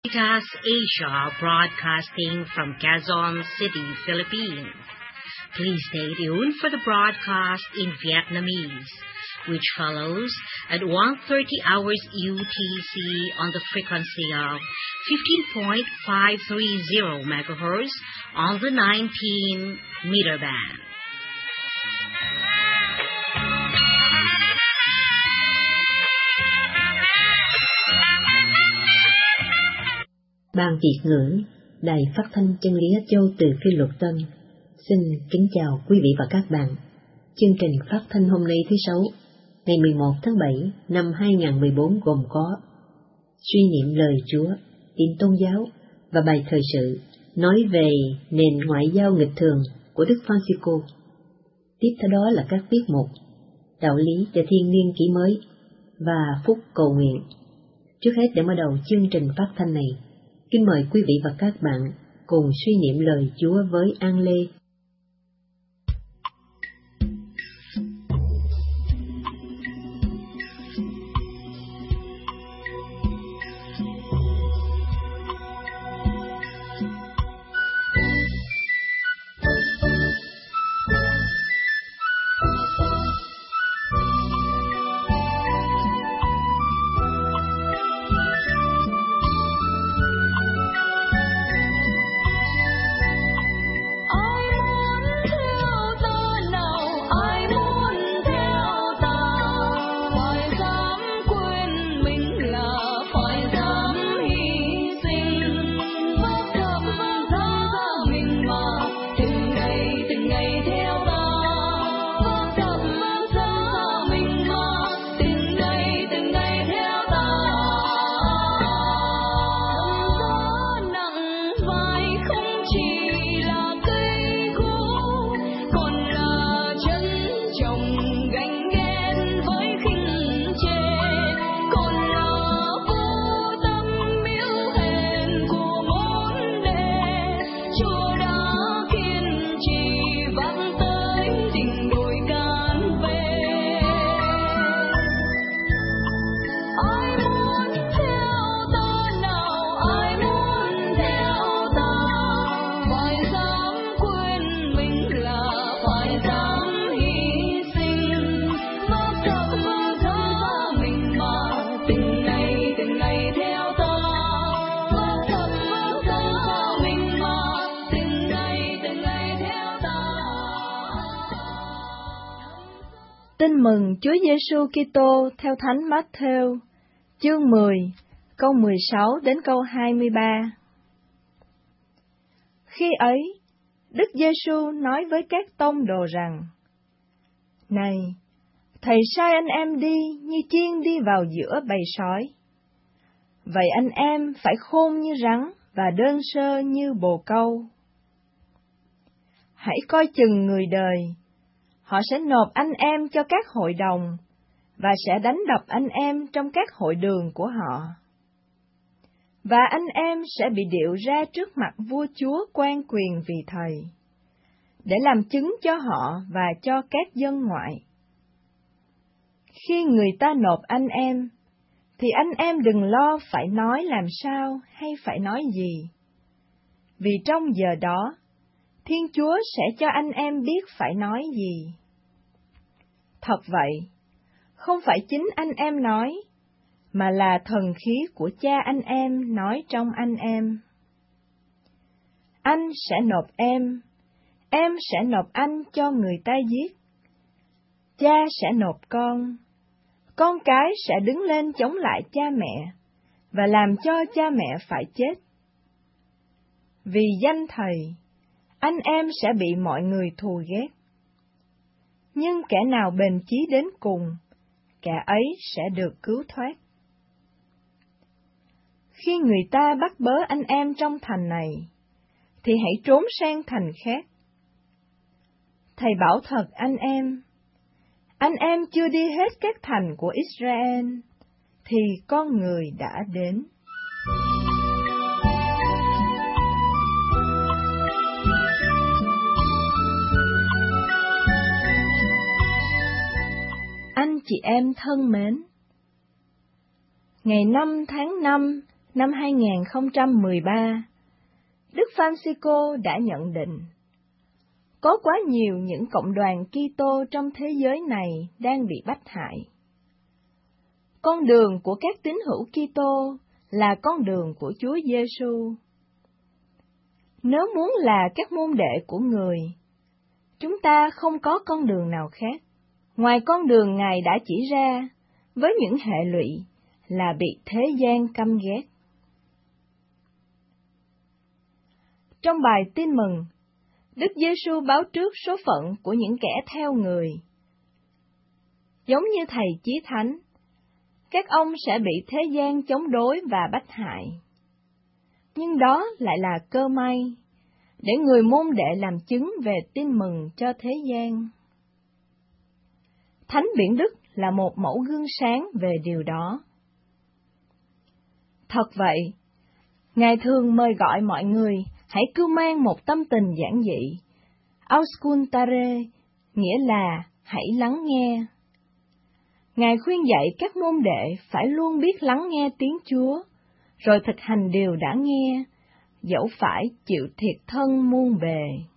Veritas Asia broadcasting from Quezon City, Philippines. Please stay tuned for the broadcast in Vietnamese, which follows at 1:30 hours UTC on the frequency of 15.530 MHz on the 19-meter band. Ban Việt ngữ, Đài Phát thanh Chân lý Ích Châu từ Phiên Luật Tân, xin kính chào quý vị và các bạn. Chương trình phát thanh hôm nay thứ Sáu, ngày 11 tháng 7 năm 2014 gồm có suy niệm lời Chúa, tin tôn giáo và bài thời sự nói về nền ngoại giao nghịch thường của Đức Francisco. Tiếp theo đó là các tiết mục đạo lý cho thiên niên kỷ mới và phúc cầu nguyện. Trước hết, để mở đầu chương trình phát thanh này, kính mời quý vị và các bạn cùng suy niệm lời Chúa với An Lê. Tin mừng Chúa Giêsu Kitô theo Thánh Matthew, chương 10, câu 16 đến câu 23. Khi ấy, Đức Giêsu nói với các tông đồ rằng: Này, Thầy sai anh em đi như chiên đi vào giữa bầy sói. Vậy anh em phải khôn như rắn và đơn sơ như bồ câu. Hãy coi chừng người đời. Họ sẽ nộp anh em cho các hội đồng, và sẽ đánh đập anh em trong các hội đường của họ. Và anh em sẽ bị điệu ra trước mặt vua chúa quan quyền vì Thầy, để làm chứng cho họ và cho các dân ngoại. Khi người ta nộp anh em, thì anh em đừng lo phải nói làm sao hay phải nói gì. Vì trong giờ đó, Thiên Chúa sẽ cho anh em biết phải nói gì. Thật vậy, không phải chính anh em nói, mà là thần khí của Cha anh em nói trong anh em. Anh sẽ nộp em sẽ nộp anh cho người ta giết. Cha sẽ nộp con cái sẽ đứng lên chống lại cha mẹ, và làm cho cha mẹ phải chết. Vì danh Thầy, anh em sẽ bị mọi người thù ghét. Nhưng kẻ nào bền chí đến cùng, kẻ ấy sẽ được cứu thoát. Khi người ta bắt bớ anh em trong thành này, thì hãy trốn sang thành khác. Thầy bảo thật anh em chưa đi hết các thành của Israel, thì con người đã đến. Anh chị em thân mến, ngày 5 tháng 5 năm 2013, Đức Francisco đã nhận định, có quá nhiều những cộng đoàn Kitô trong thế giới này đang bị bách hại. Con đường của các tín hữu Kitô là con đường của Chúa Giêsu. Nếu muốn là các môn đệ của Người, chúng ta không có con đường nào khác, ngoài con đường Ngài đã chỉ ra, với những hệ lụy là bị thế gian căm ghét. Trong bài tin mừng, Đức Giêsu báo trước số phận của những kẻ theo Người. Giống như Thầy Chí Thánh, các ông sẽ bị thế gian chống đối và bách hại. Nhưng đó lại là cơ may, để người môn đệ làm chứng về tin mừng cho thế gian. Thánh Biển Đức là một mẫu gương sáng về điều đó. Thật vậy, Ngài thường mời gọi mọi người hãy cưu mang một tâm tình giản dị, auscultare, nghĩa là hãy lắng nghe. Ngài khuyên dạy các môn đệ phải luôn biết lắng nghe tiếng Chúa, rồi thực hành điều đã nghe, dẫu phải chịu thiệt thân muôn bề.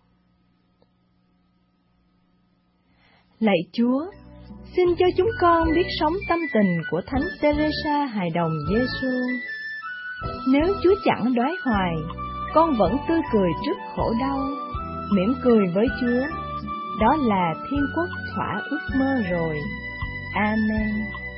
Lạy Chúa, xin cho chúng con biết sống tâm tình của Thánh Teresa hài đồng Giêsu. Nếu Chúa chẳng đoái hoài, con vẫn tươi cười trước khổ đau, mỉm cười với Chúa. Đó là thiên quốc thỏa ước mơ rồi. Amen.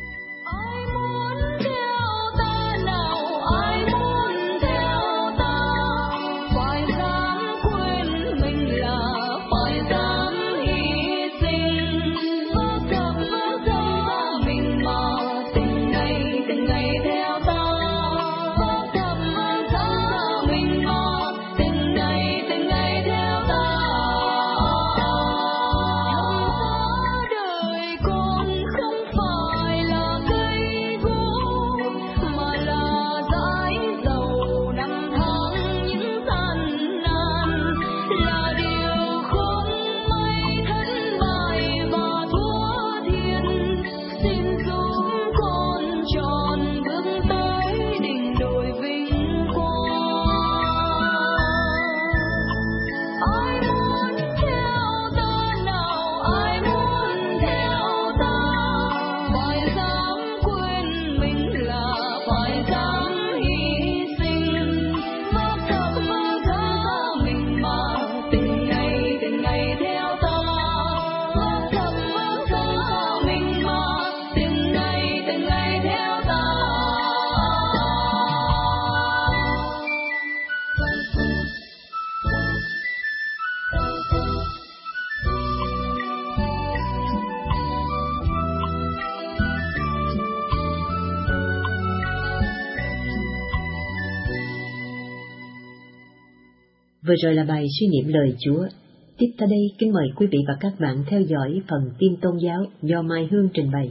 Vừa rồi là bài suy niệm lời Chúa. Tiếp theo đây, kính mời quý vị và các bạn theo dõi phần tin tôn giáo do Mai Hương trình bày.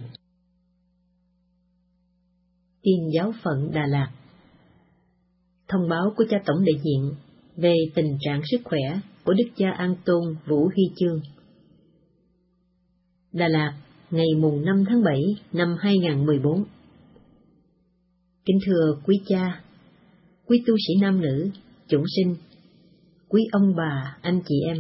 Tin giáo phận Đà Lạt. Thông báo của cha tổng đại diện về tình trạng sức khỏe của Đức cha An Tôn Vũ Huy Chương. Đà Lạt, ngày mùng 5 tháng 7 năm 2014. Kính thưa quý cha, quý tu sĩ nam nữ, chúng sinh, quý ông bà, anh chị em.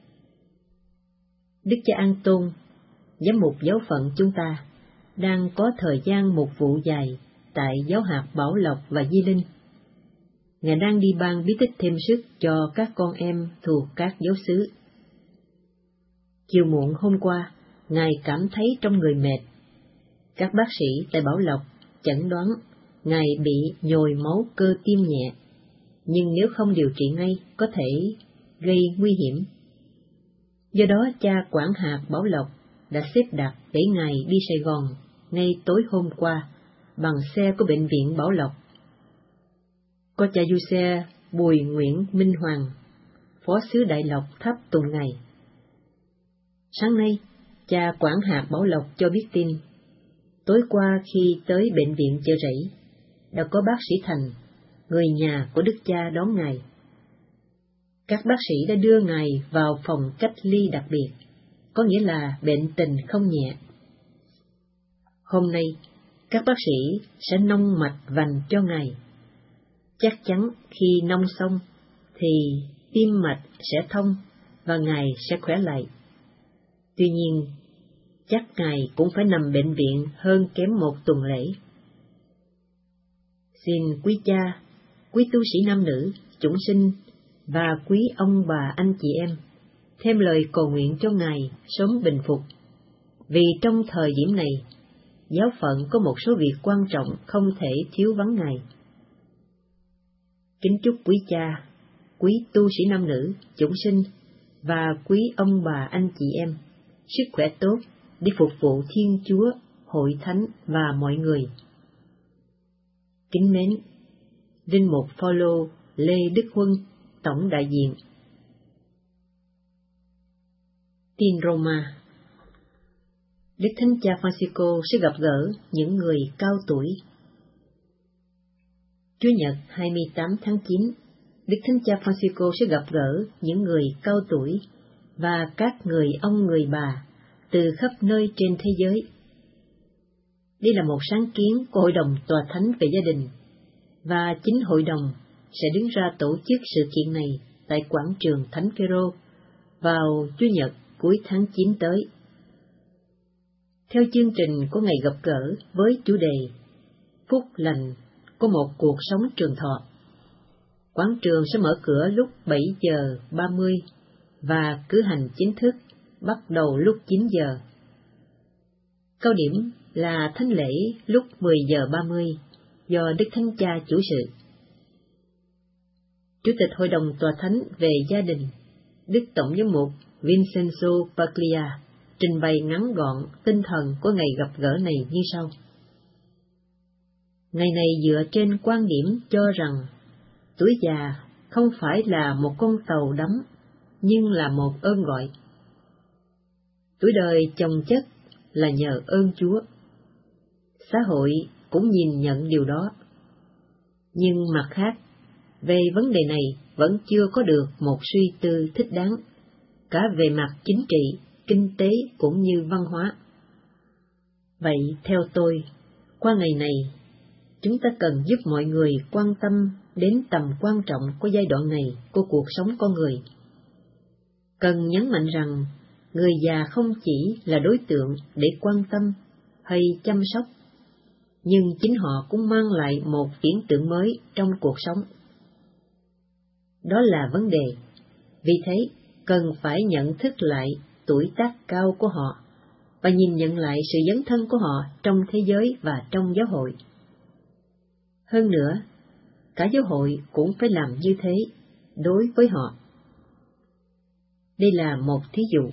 Đức cha An Tôn, giám mục giáo phận chúng ta, đang có thời gian mục vụ dài tại giáo hạt Bảo Lộc và Di Linh. Ngài đang đi ban bí tích thêm sức cho các con em thuộc các giáo xứ. Chiều muộn hôm qua, Ngài cảm thấy trong người mệt. Các bác sĩ tại Bảo Lộc chẩn đoán Ngài bị nhồi máu cơ tim nhẹ, nhưng nếu không điều trị ngay có thể gây nguy hiểm. Do đó cha quản hạt Bảo Lộc đã xếp đặt để Ngài đi Sài Gòn ngay tối hôm qua bằng xe của bệnh viện Bảo Lộc. Có cha du xe Bùi Nguyễn Minh Hoàng, phó xứ Đại Lộc thắp tùng Ngài. Sáng nay, cha quản hạt Bảo Lộc cho biết tin, tối qua khi tới bệnh viện Chợ Rẫy, đã có bác sĩ Thành, người nhà của Đức cha đón Ngài. Các bác sĩ đã đưa Ngài vào phòng cách ly đặc biệt, có nghĩa là bệnh tình không nhẹ. Hôm nay, các bác sĩ sẽ nông mạch vành cho Ngài, Chắc chắn khi nông xong thì tim mạch sẽ thông và Ngài sẽ khỏe lại. Tuy nhiên, chắc Ngài cũng phải nằm bệnh viện hơn kém 1 tuần lễ. Xin quý cha, quý tu sĩ nam nữ, chúng sinh và quý ông bà anh chị em thêm lời cầu nguyện cho Ngài sớm bình phục, vì trong thời điểm này, giáo phận có một số việc quan trọng không thể thiếu vắng Ngài. Kính chúc quý cha, quý tu sĩ nam nữ, chúng sinh và quý ông bà anh chị em sức khỏe tốt để phục vụ Thiên Chúa, Hội Thánh và mọi người. Kính mến, Linh mục Phaolô Lê Đức Huân, Tổng đại diện. Tin Roma. Đức Thánh Cha Francisco sẽ gặp gỡ những người cao tuổi. Chủ nhật 28 tháng 9, Đức Thánh Cha Francisco sẽ gặp gỡ những người cao tuổi và các người ông người bà từ khắp nơi trên thế giới. Đây là một sáng kiến của Hội đồng Tòa Thánh về gia đình, và chính Hội đồng sẽ đứng ra tổ chức sự kiện này tại quảng trường Thánh Phêrô vào Chủ nhật cuối tháng 9 tới. Theo chương trình của ngày gặp gỡ với chủ đề Phúc lành có một cuộc sống trường thọ, quảng trường sẽ mở cửa lúc 7 giờ 30 và cử hành chính thức bắt đầu lúc 9 giờ. Cao điểm là thánh lễ lúc 10 giờ 30 do Đức Thánh Cha chủ sự. Chủ tịch Hội đồng Tòa Thánh về gia đình, Đức Tổng giám mục Vincenzo Paglia trình bày ngắn gọn tinh thần của ngày gặp gỡ này như sau. Ngày này dựa trên quan điểm cho rằng tuổi già không phải là một con tàu đắm, nhưng là một ơn gọi. Tuổi đời chồng chất là nhờ ơn Chúa. Xã hội cũng nhìn nhận điều đó. Nhưng mặt khác, về vấn đề này vẫn chưa có được một suy tư thích đáng, cả về mặt chính trị, kinh tế cũng như văn hóa. Vậy theo tôi, qua ngày này, chúng ta cần giúp mọi người quan tâm đến tầm quan trọng của giai đoạn này của cuộc sống con người. Cần nhấn mạnh rằng, người già không chỉ là đối tượng để quan tâm hay chăm sóc, nhưng chính họ cũng mang lại một hiện tượng mới trong cuộc sống. Đó là vấn đề. Vì thế, cần phải nhận thức lại tuổi tác cao của họ và nhìn nhận lại sự dấn thân của họ trong thế giới và trong giáo hội. Hơn nữa, cả giáo hội cũng phải làm như thế đối với họ. Đây là một thí dụ.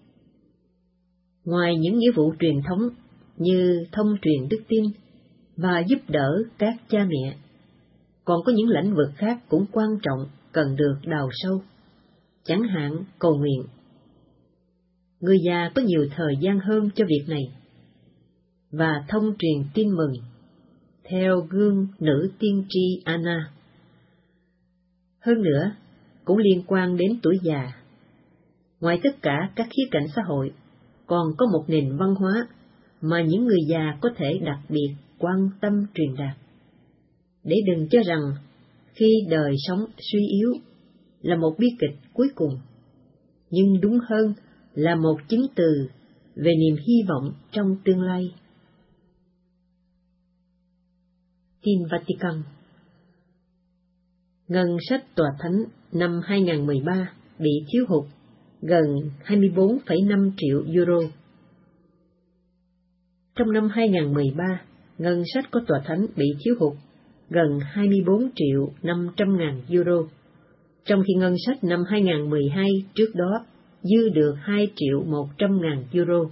Ngoài những nghĩa vụ truyền thống như thông truyền đức tin và giúp đỡ các cha mẹ, còn có những lĩnh vực khác cũng quan trọng cần được đào sâu, chẳng hạn cầu nguyện. Người già có nhiều thời gian hơn cho việc này, và thông truyền tin mừng, theo gương nữ tiên tri Anna. Hơn nữa, cũng liên quan đến tuổi già. Ngoài tất cả các khía cạnh xã hội, còn có một nền văn hóa mà những người già có thể đặc biệt quan tâm truyền đạt. Để đừng cho rằng khi đời sống suy yếu là một bi kịch cuối cùng, nhưng đúng hơn là một chứng từ về niềm hy vọng trong tương lai. Tin Vatican. Ngân sách Tòa Thánh năm 2013 bị thiếu hụt gần 24,5 triệu euro. Trong năm 2013, ngân sách của Tòa Thánh bị thiếu hụt gần 24 triệu 500 ngàn euro, trong khi ngân sách năm 2012 trước đó dư được 2 triệu 100 ngàn euro.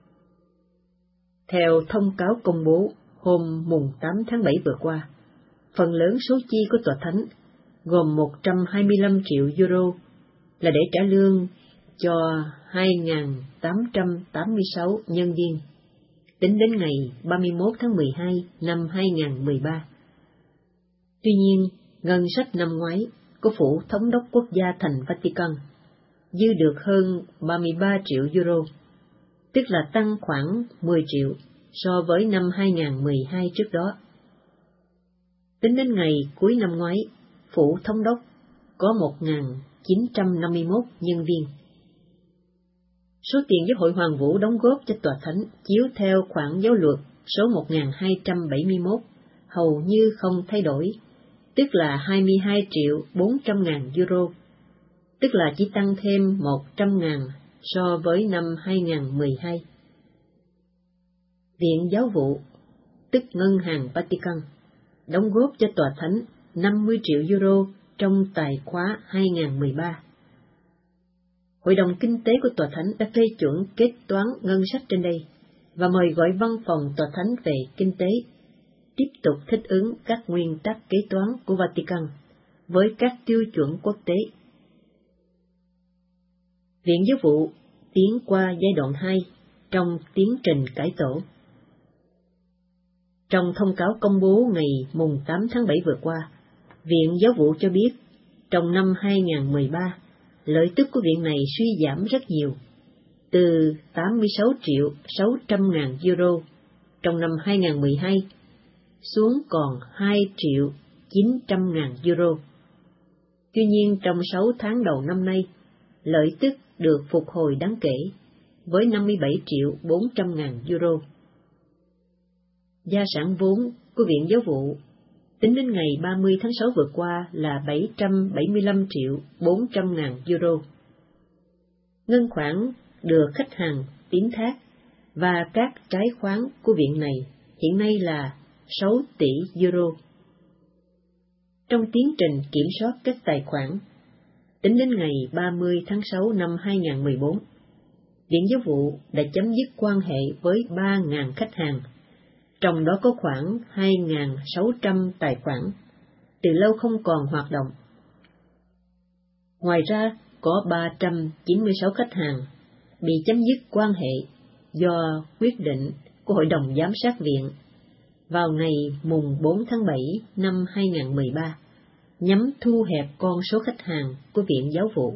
Theo thông cáo công bố hôm mùng 8 tháng 7 vừa qua, phần lớn số chi của Tòa Thánh, gồm 125 triệu euro, là để trả lương cho 2.886 nhân viên, tính đến ngày 31 tháng 12 năm 2013. Tuy nhiên, ngân sách năm ngoái của Phủ Thống đốc Quốc gia thành Vatican dư được hơn 33 triệu euro, tức là tăng khoảng 10 triệu so với năm 2012 trước đó. Tính đến ngày cuối năm ngoái, phủ thống đốc có 1.951 nhân viên. Số tiền giáo hội Hoàng Vũ đóng góp cho tòa thánh chiếu theo khoản giáo luật số 1271 hầu như không thay đổi, tức là 22.400.000 euro, tức là chỉ tăng thêm 100.000 so với năm 2012. Viện Giáo vụ, tức Ngân hàng Vatican, đóng góp cho tòa thánh 50 triệu euro trong tài khóa 2013. Hội đồng Kinh tế của tòa thánh đã phê chuẩn kết toán ngân sách trên đây và mời gọi văn phòng tòa thánh về kinh tế tiếp tục thích ứng các nguyên tắc kế toán của Vatican với các tiêu chuẩn quốc tế. Viện Giáo vụ tiến qua giai đoạn 2 trong tiến trình cải tổ. Trong thông cáo công bố ngày mùng 8 tháng 7 vừa qua, Viện Giáo vụ cho biết trong năm 2013, lợi tức của viện này suy giảm rất nhiều, từ 86.600.000 euro trong năm 2012 xuống còn 2.900.000 euro. Tuy nhiên, trong 6 tháng đầu năm nay, lợi tức được phục hồi đáng kể với 57.400.000 euro. Gia sản vốn của Viện Giáo vụ tính đến ngày 30 tháng 6 vừa qua là 775.400.000 euro. Ngân khoản được khách hàng tín thác và các trái khoán của viện này hiện nay là 6 tỷ euro. Trong tiến trình kiểm soát các tài khoản, tính đến ngày 30 tháng 6 năm 2014, Viện Giáo vụ đã chấm dứt quan hệ với 3.000 khách hàng, trong đó có khoảng 2.600 tài khoản từ lâu không còn hoạt động. Ngoài ra, có 396 khách hàng bị chấm dứt quan hệ do quyết định của Hội đồng Giám sát Viện vào ngày mùng 4 tháng 7 năm 2013, nhằm thu hẹp con số khách hàng của Viện Giáo vụ.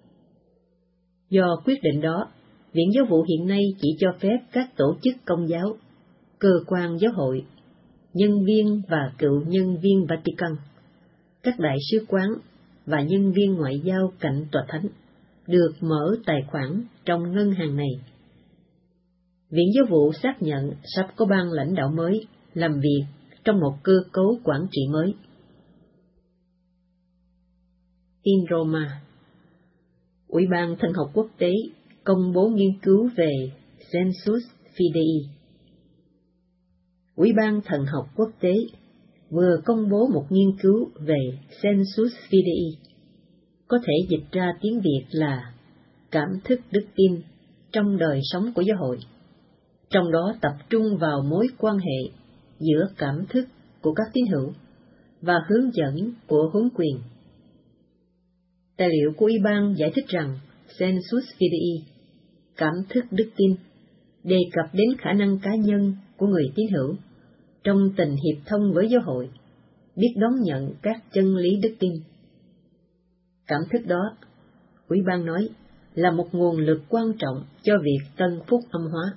Do quyết định đó, Viện Giáo vụ hiện nay chỉ cho phép các tổ chức công giáo, cơ quan giáo hội, nhân viên và cựu nhân viên Vatican, các đại sứ quán và nhân viên ngoại giao cạnh tòa thánh được mở tài khoản trong ngân hàng này. Viện Giáo vụ xác nhận sắp có ban lãnh đạo mới làm việc trong một cơ cấu quản trị mới. In Roma, Ủy ban Thần học Quốc tế công bố nghiên cứu về Sensus Fidei. Ủy ban Thần học Quốc tế vừa công bố một nghiên cứu về Sensus Fidei, có thể dịch ra tiếng Việt là cảm thức đức tin trong đời sống của giáo hội, trong đó tập trung vào mối quan hệ giữa cảm thức của các tín hữu và hướng dẫn của huấn quyền. Tài liệu của Ủy ban giải thích rằng Sensus Fidei, cảm thức đức tin, đề cập đến khả năng cá nhân của người tín hữu trong tình hiệp thông với giáo hội, biết đón nhận các chân lý đức tin. Cảm thức đó, Ủy ban nói, là một nguồn lực quan trọng cho việc tân phúc âm hóa.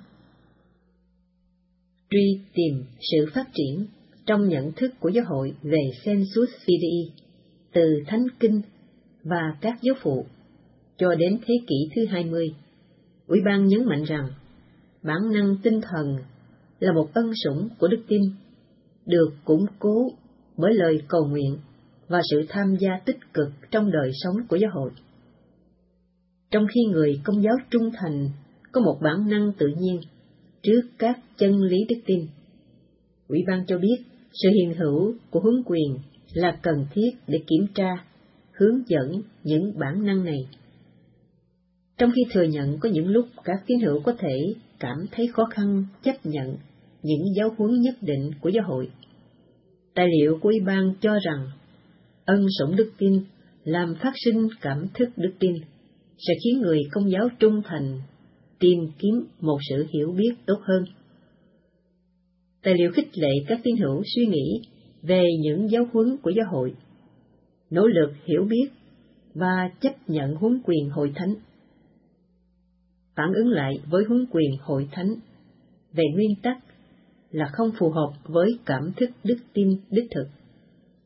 Truy tìm sự phát triển trong nhận thức của giáo hội về Sensus Fidei từ Thánh Kinh và các giáo phụ cho đến thế kỷ thứ 20, Ủy ban nhấn mạnh rằng bản năng tinh thần là một ân sủng của đức tin, được củng cố bởi lời cầu nguyện và sự tham gia tích cực trong đời sống của giáo hội. Trong khi người Công giáo trung thành có một bản năng tự nhiên trước các chân lý đức tin, Ủy ban cho biết sự hiện hữu của huấn quyền là cần thiết để kiểm tra, hướng dẫn những bản năng này. Trong khi thừa nhận có những lúc các tín hữu có thể cảm thấy khó khăn chấp nhận những giáo huấn nhất định của giáo hội, tài liệu của Ủy ban cho rằng ân sủng đức tin làm phát sinh cảm thức đức tin sẽ khiến người Công giáo trung thành tìm kiếm một sự hiểu biết tốt hơn. Tài liệu khích lệ các tín hữu suy nghĩ về những giáo huấn của giáo hội, nỗ lực hiểu biết và chấp nhận huấn quyền hội thánh. Phản ứng lại với huấn quyền hội thánh về nguyên tắc là không phù hợp với cảm thức đức tin đích thực,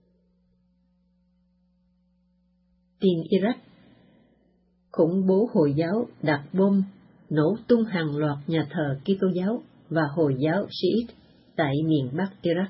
Tin Iraq: khủng bố Hồi giáo đặt bom nổ tung hàng loạt nhà thờ Kitô giáo và Hồi giáo Shiite tại miền Bắc Iraq.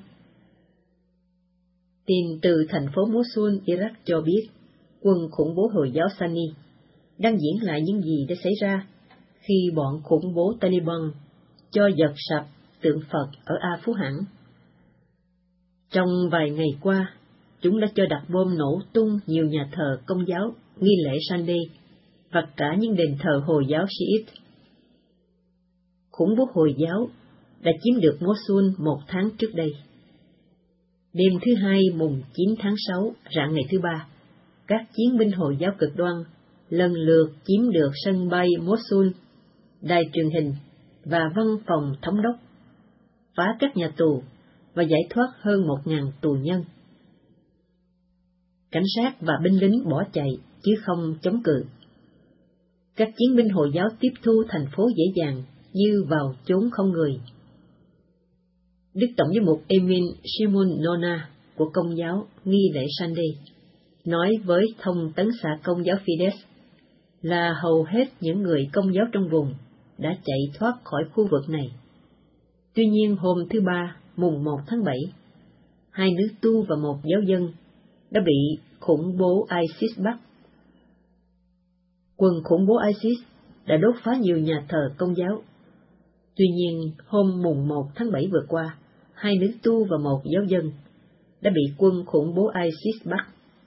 Tin từ thành phố Mosul, Iraq cho biết quân khủng bố Hồi giáo Sunni đang diễn lại những gì đã xảy ra khi bọn khủng bố Taliban cho giật sập tượng Phật ở A Phú Hẳn. Trong vài ngày qua, chúng đã cho đặt bom nổ tung nhiều nhà thờ Công giáo, nghi lễ Sunday và cả những đền thờ Hồi giáo Shiite. Khủng bố Hồi giáo đã chiếm được Mosul 1 tháng trước đây. Đêm thứ Hai mùng 9 tháng 6, rạng ngày thứ Ba, các chiến binh Hồi giáo cực đoan lần lượt chiếm được sân bay Mosul, đài truyền hình và văn phòng thống đốc, phá các nhà tù và giải thoát hơn 1.000 tù nhân. Cảnh sát và binh lính bỏ chạy chứ không chống cự. Các chiến binh Hồi giáo tiếp thu thành phố dễ dàng như vào chốn không người. Đức Tổng giám mục Emin Shimon Nona của Công giáo nghi lễ Sunday nói với thông tấn xã Công giáo Fides là hầu hết những người Công giáo trong vùng đã chạy thoát khỏi khu vực này. Tuy nhiên hôm thứ Ba, mùng 1 tháng 7, 2 nữ tu và 1 giáo dân đã bị khủng bố ISIS bắt. Quân khủng bố ISIS đã đốt phá nhiều nhà thờ Công giáo. Tuy nhiên, hôm mùng 1 tháng 7 vừa qua, 2 nữ tu và 1 giáo dân đã bị quân khủng bố ISIS bắt.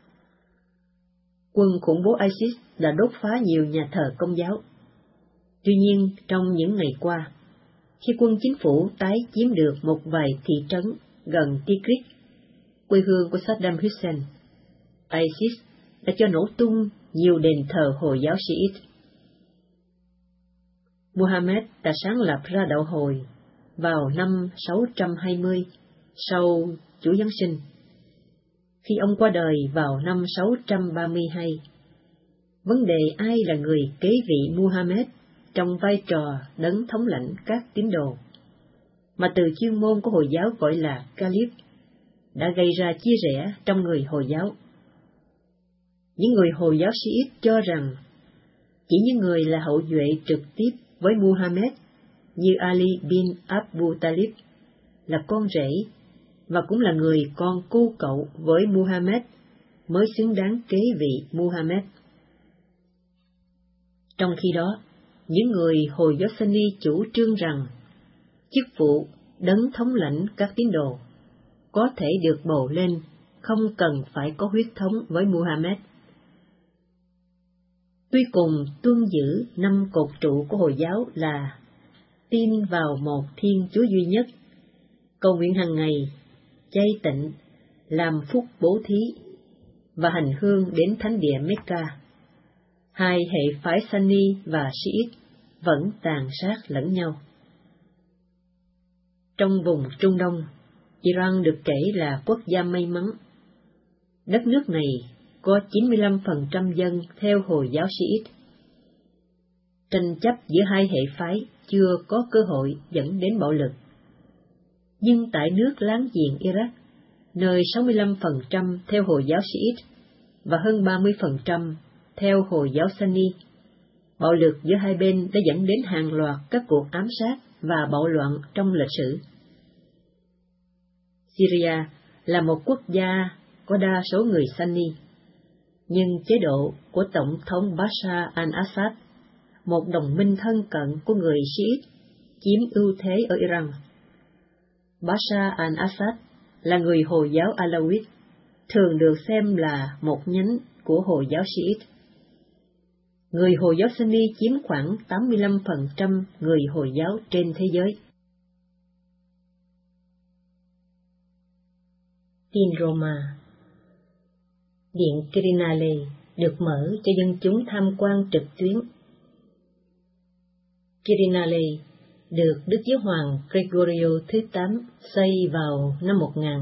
Quân khủng bố ISIS đã đốt phá nhiều nhà thờ Công giáo. Tuy nhiên, trong những ngày qua, khi quân chính phủ tái chiếm được một vài thị trấn gần Tikrit, quê hương của Saddam Hussein, ISIS đã cho nổ tung nhiều đền thờ Hồi giáo Shiite. Muhammad đã sáng lập ra đạo Hồi vào năm 620 sau Chúa Giáng sinh. Khi ông qua đời vào năm 632, vấn đề ai là người kế vị Muhammad trong vai trò đấng thống lãnh các tín đồ, mà từ chuyên môn của Hồi giáo gọi là Caliph, đã gây ra chia rẽ trong người Hồi giáo. Những người Hồi giáo Shiite cho rằng chỉ những người là hậu duệ trực tiếp với Muhammad như Ali bin Abu Talib là con rể và cũng là người con cô cậu với Muhammad mới xứng đáng kế vị Muhammad. Trong khi đó, những người Hồi giáo Sunni chủ trương rằng chức vụ đấng thống lãnh các tín đồ có thể được bầu lên không cần phải có huyết thống với Muhammad. Tuy cùng tuân giữ 5 cột trụ của Hồi giáo là tin vào một Thiên Chúa duy nhất, cầu nguyện hàng ngày, chay tịnh, làm phúc bố thí và hành hương đến thánh địa Mecca, hai hệ phái Sunni và Shiite vẫn tàn sát lẫn nhau. Trong vùng Trung Đông, Iran được kể là quốc gia may mắn. Đất nước này có 95% dân theo Hồi giáo Shiite. Tranh chấp giữa hai hệ phái chưa có cơ hội dẫn đến bạo lực. Nhưng tại nước láng giềng Iraq, nơi 65% theo Hồi giáo Shiite và hơn 30% theo Hồi giáo Sunni, bạo lực giữa hai bên đã dẫn đến hàng loạt các cuộc ám sát và bạo loạn trong lịch sử. Syria là một quốc gia có đa số người Sunni, nhưng chế độ của Tổng thống Bashar al-Assad, một đồng minh thân cận của người Shiite, chiếm ưu thế ở Iran. Bashar al-Assad là người Hồi giáo Alawite, thường được xem là một nhánh của Hồi giáo Shiite. Người Hồi giáo Sunni chiếm khoảng 85% người Hồi giáo trên thế giới. Tin Roma. Điện Quirinale được mở cho dân chúng tham quan trực tuyến. Quirinale được Đức Giáo hoàng Gregorio thứ 8 xây vào năm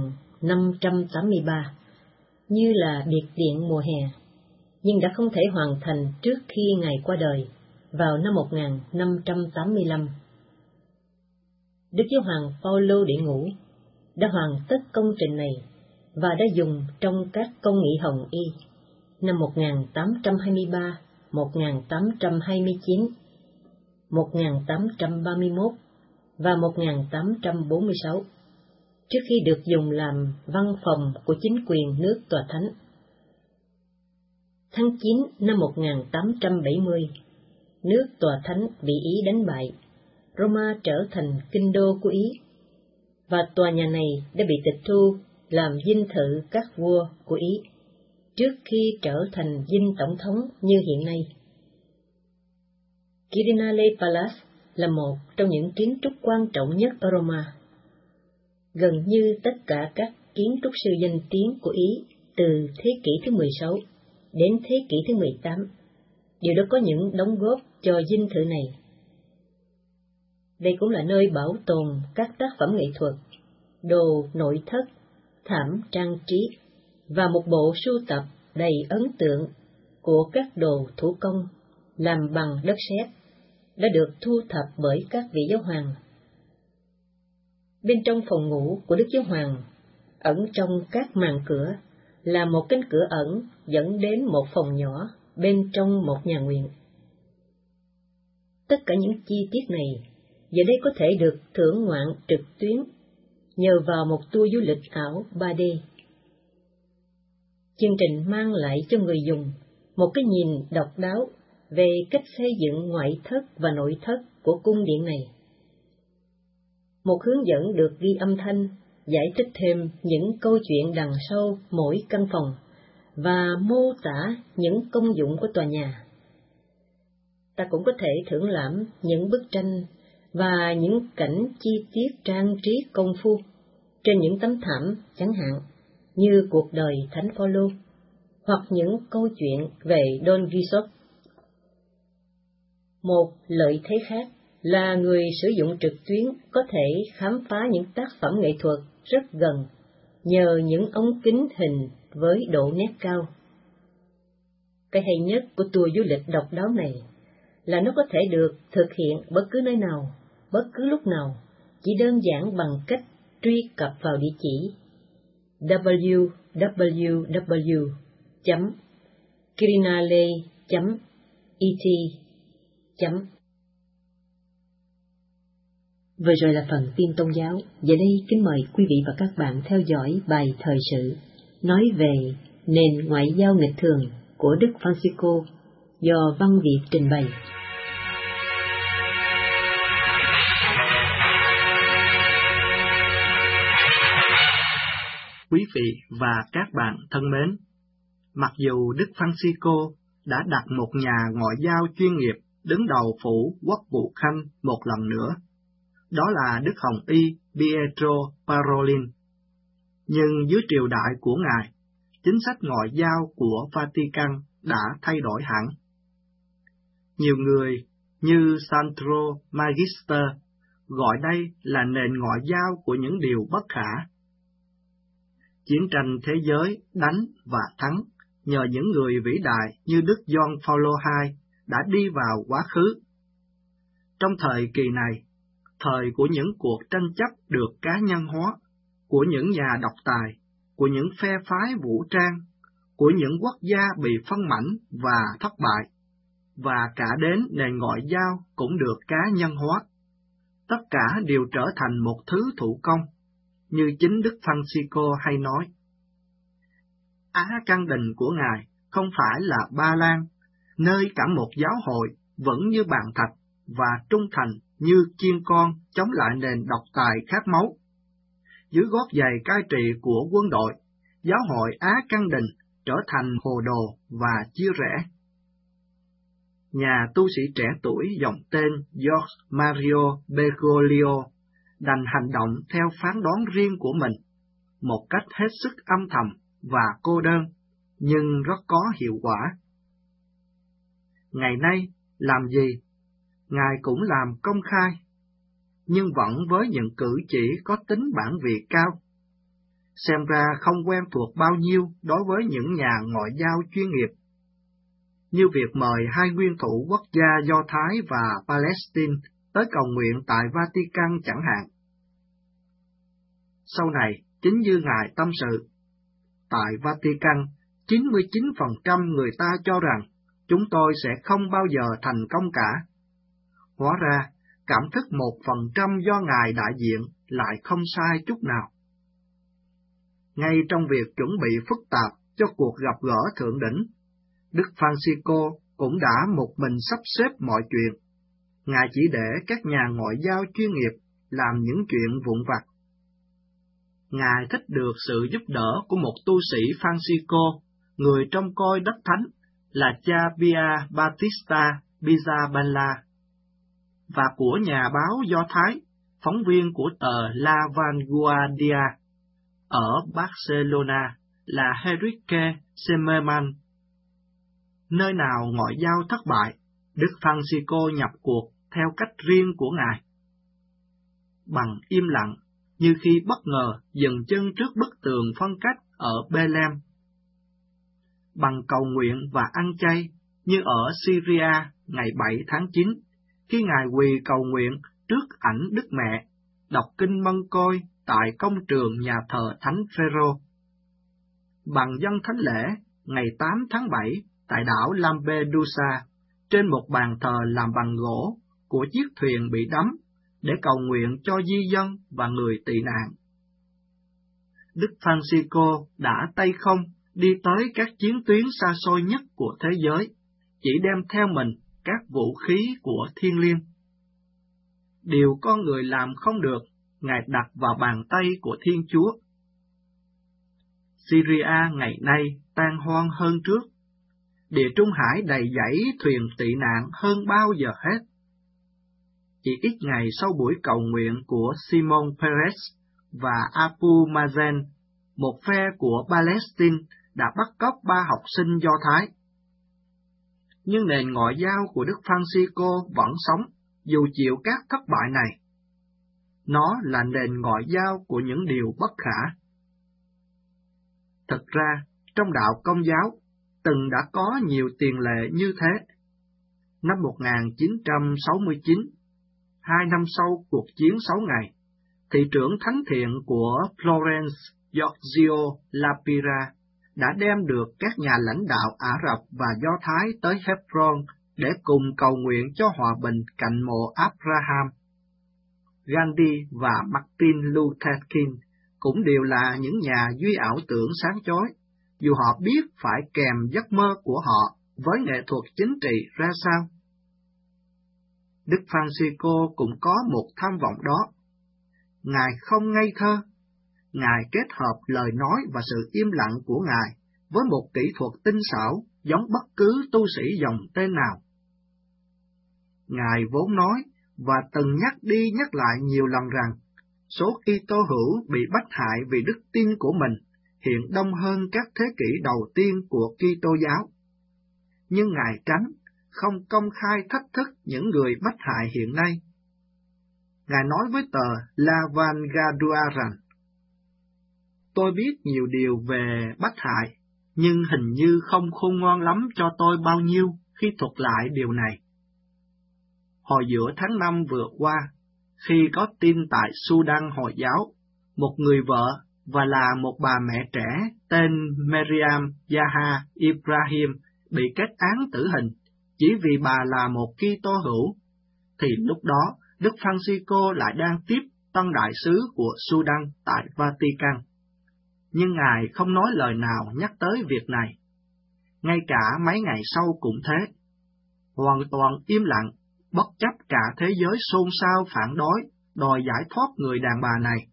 1583 như là biệt điện mùa hè, nhưng đã không thể hoàn thành trước khi Ngài qua đời vào năm 1585. Đức Giáo hoàng Phaolô Đệ Ngũ đã hoàn tất công trình này và đã dùng trong các công nghị hồng y năm 1823, 1829, 1831 và 1846, trước khi được dùng làm văn phòng của chính quyền nước Tòa Thánh. Tháng 9 năm 1870, nước Tòa Thánh bị Ý đánh bại, Roma trở thành kinh đô của Ý, và tòa nhà này đã bị tịch thu làm dinh thự các vua của Ý, trước khi trở thành dinh tổng thống như hiện nay. Quirinale Palace là một trong những kiến trúc quan trọng nhất ở Roma. Gần như tất cả các kiến trúc sư danh tiếng của Ý từ thế kỷ thứ 16 đến thế kỷ thứ 18 đều đã có những đóng góp cho dinh thự này. Đây cũng là nơi bảo tồn các tác phẩm nghệ thuật, đồ nội thất, thảm trang trí và một bộ sưu tập đầy ấn tượng của các đồ thủ công làm bằng đất sét đã được thu thập bởi các vị giáo hoàng. Bên trong phòng ngủ của Đức Giáo Hoàng, ẩn trong các màn cửa, là một cánh cửa ẩn dẫn đến một phòng nhỏ bên trong một nhà nguyện. Tất cả những chi tiết này giờ đây có thể được thưởng ngoạn trực tuyến nhờ vào một tour du lịch ảo 3D. Chương trình mang lại cho người dùng một cái nhìn độc đáo về cách xây dựng ngoại thất và nội thất của cung điện này. Một hướng dẫn được ghi âm thanh giải thích thêm những câu chuyện đằng sau mỗi căn phòng và mô tả những công dụng của tòa nhà. Ta cũng có thể thưởng lãm những bức tranh và những cảnh chi tiết trang trí công phu trên những tấm thảm chẳng hạn như cuộc đời Thánh Phaolô hoặc những câu chuyện về Don Quixote. Một lợi thế khác là người sử dụng trực tuyến có thể khám phá những tác phẩm nghệ thuật rất gần nhờ những ống kính hình với độ nét cao. Cái hay nhất của tour du lịch độc đáo này là nó có thể được thực hiện bất cứ nơi nào, bất cứ lúc nào, chỉ đơn giản bằng cách truy cập vào địa chỉ www.quirinale.it. Vừa rồi là phần tin tôn giáo. Giờ đây kính mời quý vị và các bạn theo dõi bài thời sự nói về nền ngoại giao nghịch thường của Đức Francisco do Văn Việt trình bày. Quý vị và các bạn thân mến, mặc dù Đức Francisco đã đặt một nhà ngoại giao chuyên nghiệp đứng đầu phủ quốc vụ Khanh một lần nữa, đó là Đức Hồng Y Pietro Parolin, nhưng dưới triều đại của Ngài, chính sách ngoại giao của Vatican đã thay đổi hẳn. Nhiều người như Sandro Magister gọi đây là nền ngoại giao của những điều bất khả. Chiến tranh thế giới đánh và thắng nhờ những người vĩ đại như Đức Gioan Phaolô II đã đi vào quá khứ. Trong thời kỳ này, thời của những cuộc tranh chấp được cá nhân hóa, của những nhà độc tài, của những phe phái vũ trang, của những quốc gia bị phân mảnh và thất bại, và cả đến nền ngoại giao cũng được cá nhân hóa. Tất cả đều trở thành một thứ thủ công, như chính Đức Francisco hay nói. Á căn đình của Ngài không phải là Ba Lan, nơi cả một giáo hội vững như bàn thạch và trung thành như chiên con chống lại nền độc tài khát máu. Dưới gót giày cai trị của quân đội, giáo hội Á căn đình trở thành hồ đồ và chia rẽ. Nhà tu sĩ trẻ tuổi dòng tên George Mario Bergoglio đành hành động theo phán đoán riêng của mình, một cách hết sức âm thầm và cô đơn, nhưng rất có hiệu quả. Ngày nay, làm gì? Ngài cũng làm công khai, nhưng vẫn với những cử chỉ có tính bản vị cao. Xem ra không quen thuộc bao nhiêu đối với những nhà ngoại giao chuyên nghiệp, như việc mời hai nguyên thủ quốc gia Do Thái và Palestine tới cầu nguyện tại Vatican chẳng hạn. Sau này, chính như Ngài tâm sự, tại Vatican 99% người ta cho rằng chúng tôi sẽ không bao giờ thành công cả. Hóa ra, cảm thức 1% do Ngài đại diện lại không sai chút nào. Ngay trong việc chuẩn bị phức tạp cho cuộc gặp gỡ thượng đỉnh, Đức Francisco cũng đã một mình sắp xếp mọi chuyện. Ngài chỉ để các nhà ngoại giao chuyên nghiệp làm những chuyện vụn vặt. Ngài thích được sự giúp đỡ của một tu sĩ Francisco, người trông coi đất thánh, là cha Pia Battista Pizzaballa, và của nhà báo Do Thái, phóng viên của tờ La Vanguardia ở Barcelona là Enrique Semerman. Nơi nào ngoại giao thất bại, Đức Francisco nhập cuộc theo cách riêng của Ngài. Bằng im lặng, như khi bất ngờ dừng chân trước bức tường phân cách ở Belém. Bằng cầu nguyện và ăn chay, như ở Syria ngày 7 tháng 9, khi Ngài quỳ cầu nguyện trước ảnh Đức Mẹ, đọc kinh Mân Côi tại công trường nhà thờ Thánh Phêrô. Bằng dâng thánh lễ ngày 8 tháng 7 tại đảo Lampedusa, trên một bàn thờ làm bằng gỗ của chiếc thuyền bị đắm, để cầu nguyện cho di dân và người tị nạn. Đức Francisco đã tay không đi tới các chiến tuyến xa xôi nhất của thế giới, chỉ đem theo mình các vũ khí của thiên liêng. Điều con người làm không được, Ngài đặt vào bàn tay của Thiên Chúa. Syria ngày nay tan hoang hơn trước. Địa Trung Hải đầy dẫy thuyền tị nạn hơn bao giờ hết. Chỉ ít ngày sau buổi cầu nguyện của Simon Peres và Abu Mazen, một phe của Palestine đã bắt cóc 3 học sinh Do Thái. Nhưng nền ngoại giao của Đức Francisco vẫn sống, dù chịu các thất bại này. Nó là nền ngoại giao của những điều bất khả. Thực ra, trong đạo Công giáo, từng đã có nhiều tiền lệ như thế. Năm 1969, 2 năm sau cuộc chiến 6 ngày, thị trưởng thánh thiện của Florence, Giorgio Lapira, đã đem được các nhà lãnh đạo Ả Rập và Do Thái tới Hebron để cùng cầu nguyện cho hòa bình cạnh mộ Abraham. Gandhi và Martin Luther King cũng đều là những nhà duy ảo tưởng sáng chói, dù họ biết phải kèm giấc mơ của họ với nghệ thuật chính trị ra sao. Đức Francisco cũng có một tham vọng đó. Ngài không ngây thơ. Ngài kết hợp lời nói và sự im lặng của Ngài với một kỹ thuật tinh xảo giống bất cứ tu sĩ dòng tên nào. Ngài vốn nói và từng nhắc đi nhắc lại nhiều lần rằng số Kitô hữu bị bách hại vì đức tin của mình hiện đông hơn các thế kỷ đầu tiên của Kitô giáo. Nhưng Ngài tránh, không công khai thách thức những người bách hại hiện nay. Ngài nói với tờ La Vanguardia rằng, tôi biết nhiều điều về bách hại, nhưng hình như không khôn ngoan lắm cho tôi bao nhiêu khi thuật lại điều này. Hồi giữa tháng 5 vừa qua, khi có tin tại Sudan Hồi giáo, một người vợ và là một bà mẹ trẻ tên Meriam Yaha Ibrahim bị kết án tử hình chỉ vì bà là một Kitô hữu, thì lúc đó Đức Francisco lại đang tiếp tân đại sứ của Sudan tại Vatican. Nhưng Ngài không nói lời nào nhắc tới việc này. Ngay cả mấy ngày sau cũng thế. Hoàn toàn im lặng, bất chấp cả thế giới xôn xao phản đối, đòi giải thoát người đàn bà này.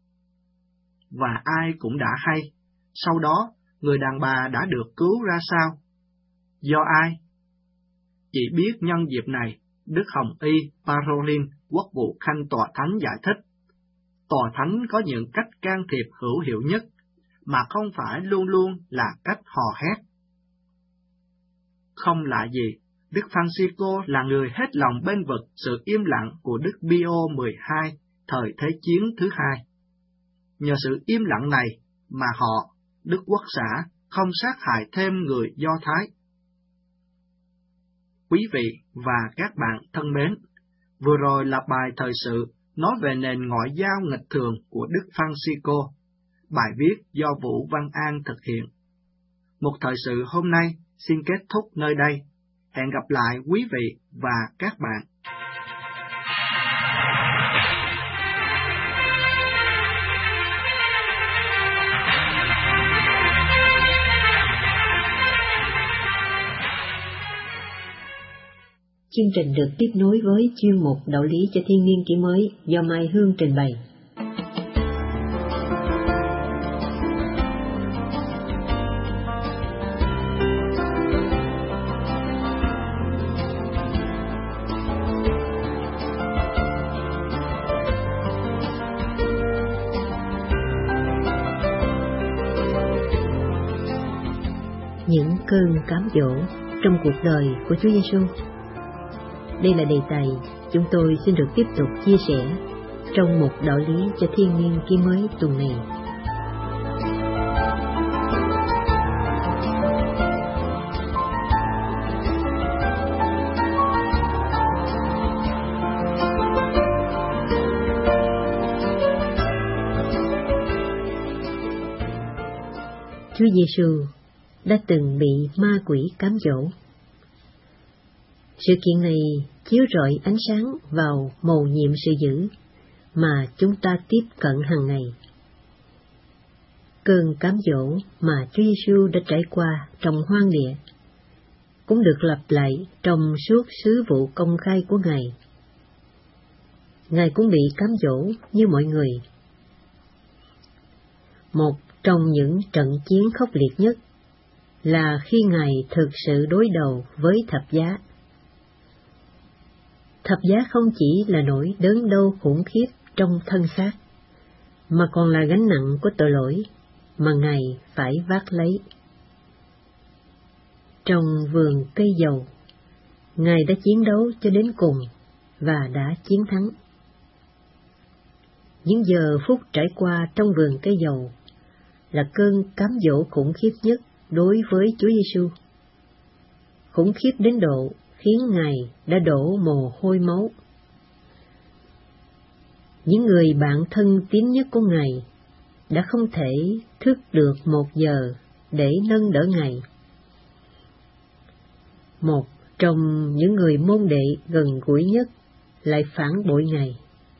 Và ai cũng đã hay, sau đó người đàn bà đã được cứu ra sao? Do ai? Chỉ biết nhân dịp này, Đức Hồng Y Parolin, quốc vụ khanh tòa thánh giải thích, tòa thánh có những cách can thiệp hữu hiệu nhất, mà không phải luôn luôn là cách hò hét. Không lạ gì, Đức Francisco là người hết lòng bên vực sự im lặng của Đức Pio XII thời Thế chiến thứ hai. Nhờ sự im lặng này mà họ, Đức Quốc xã, không sát hại thêm người Do Thái. Quý vị và các bạn thân mến, vừa rồi là bài thời sự nói về nền ngoại giao nghịch thường của Đức Francisco, bài viết do Vũ Văn An thực hiện. Một thời sự hôm nay xin kết thúc nơi đây. Hẹn gặp lại quý vị và các bạn. Chương trình được tiếp nối với chuyên mục Đạo lý cho thiên niên kỷ mới do Mai Hương trình bày. Những cơn cám dỗ trong cuộc đời của Chúa Giêsu. Đây là đề tài chúng tôi xin được tiếp tục chia sẻ trong một đạo lý cho thiên niên kỷ mới tuần này. Chúa Giêsu đã từng bị ma quỷ cám dỗ. Sự kiện này chiếu rọi ánh sáng vào mầu nhiệm sự dữ mà chúng ta tiếp cận hàng ngày. Cơn cám dỗ mà Chúa Giêsu đã trải qua trong hoang địa cũng được lặp lại trong suốt sứ vụ công khai của Ngài. Ngài cũng bị cám dỗ như mọi người. Một trong những trận chiến khốc liệt nhất là khi Ngài thực sự đối đầu với thập giá. Thập giá không chỉ là nỗi đớn đau khủng khiếp trong thân xác, mà còn là gánh nặng của tội lỗi mà Ngài phải vác lấy. Trong vườn cây dầu, Ngài đã chiến đấu cho đến cùng và đã chiến thắng. Những giờ phút trải qua trong vườn cây dầu là cơn cám dỗ khủng khiếp nhất đối với Chúa Giêsu. Khủng khiếp đến độ khiến Ngài đã đổ mồ hôi máu. Những người bạn thân tín nhất của Ngài đã không thể thức được 1 giờ để nâng đỡ Ngài. Một trong những người môn đệ gần gũi nhất lại phản bội Ngài.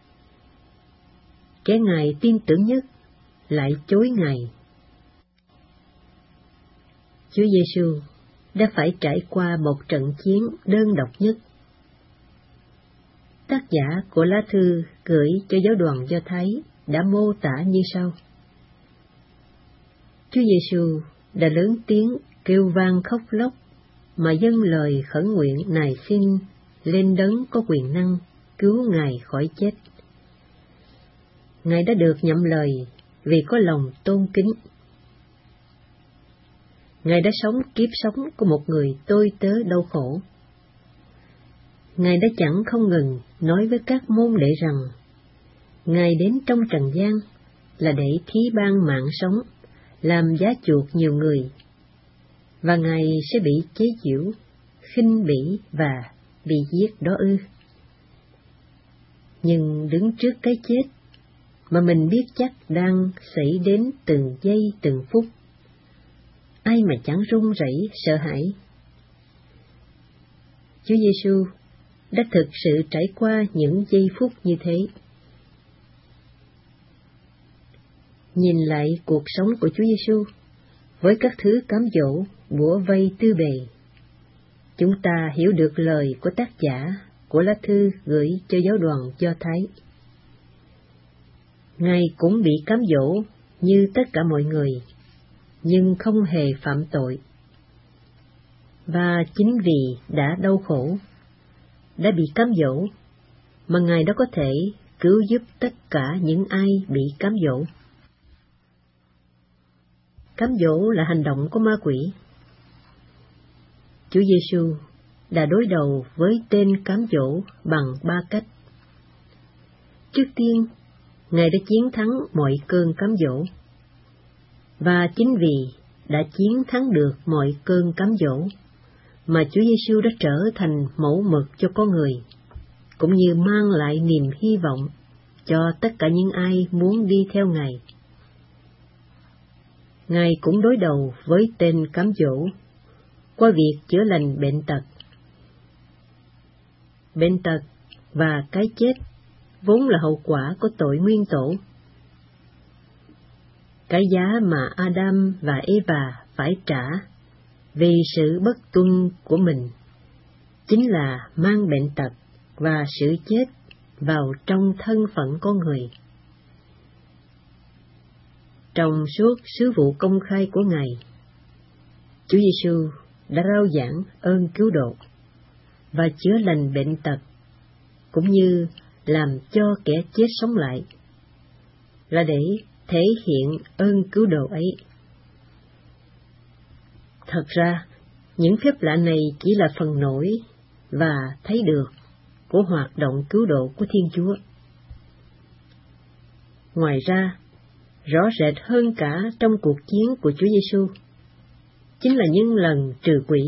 Kẻ Ngài tin tưởng nhất lại chối Ngài. Chúa Giêsu đã phải trải qua một trận chiến đơn độc nhất. Tác giả của lá thư gửi cho giáo đoàn Do Thái đã mô tả như sau: Chúa Giêsu đã lớn tiếng kêu vang khóc lóc mà dâng lời khẩn nguyện nài xin lên Đấng có quyền năng cứu Ngài khỏi chết. Ngài đã được nhậm lời vì có lòng tôn kính. Ngài đã sống kiếp sống của một người tôi tớ đau khổ. Ngài đã chẳng không ngừng nói với các môn đệ rằng Ngài đến trong trần gian là để thí ban mạng sống, làm giá chuộc nhiều người, và Ngài sẽ bị chế giễu, khinh bỉ và bị giết đó ư. Nhưng đứng trước cái chết mà mình biết chắc đang xảy đến từng giây từng phút, ai mà chẳng run rẩy sợ hãi. Chúa Giêsu đã thực sự trải qua những giây phút như thế. Nhìn lại cuộc sống của Chúa Giêsu với các thứ cám dỗ bủa vây tư bề, chúng ta hiểu được lời của tác giả của lá thư gửi cho giáo đoàn Do Thái. Ngài cũng bị cám dỗ như tất cả mọi người, nhưng không hề phạm tội. Và chính vì đã đau khổ, đã bị cám dỗ, mà Ngài đã có thể cứu giúp tất cả những ai bị cám dỗ. Cám dỗ là hành động của ma quỷ. Chúa Giêsu đã đối đầu với tên cám dỗ bằng 3 cách. Trước tiên, Ngài đã chiến thắng mọi cơn cám dỗ. Và chính vì đã chiến thắng được mọi cơn cám dỗ, mà Chúa Giêsu đã trở thành mẫu mực cho con người, cũng như mang lại niềm hy vọng cho tất cả những ai muốn đi theo Ngài. Ngài cũng đối đầu với tên cám dỗ qua việc chữa lành bệnh tật. Bệnh tật và cái chết vốn là hậu quả của tội nguyên tổ. Cái giá mà Adam và Eva phải trả vì sự bất tuân của mình chính là mang bệnh tật và sự chết vào trong thân phận con người. Trong suốt sứ vụ công khai của Ngài, Chúa Giêsu đã rao giảng ơn cứu độ và chữa lành bệnh tật, cũng như làm cho kẻ chết sống lại, là để thể hiện ơn cứu độ ấy. Thật ra, những phép lạ này chỉ là phần nổi và thấy được của hoạt động cứu độ của Thiên Chúa. Ngoài ra, rõ rệt hơn cả trong cuộc chiến của Chúa Giêsu chính là những lần trừ quỷ.